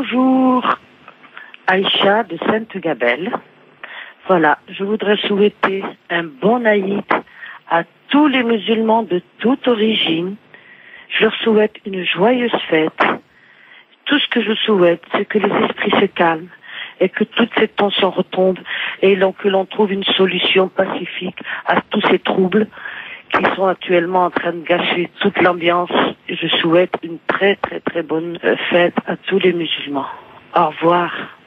Bonjour, Aïcha de Sainte-Gabelle. Voilà, je voudrais souhaiter un bon Aïd à tous les musulmans de toute origine. Je leur souhaite une joyeuse fête. Tout ce que je souhaite, c'est que les esprits se calment et que toutes ces tensions retombent et que l'on trouve une solution pacifique à tous ces troubles qui sont actuellement en train de gâcher toute l'ambiance. Je souhaite une très très très bonne fête à tous les musulmans. Au revoir.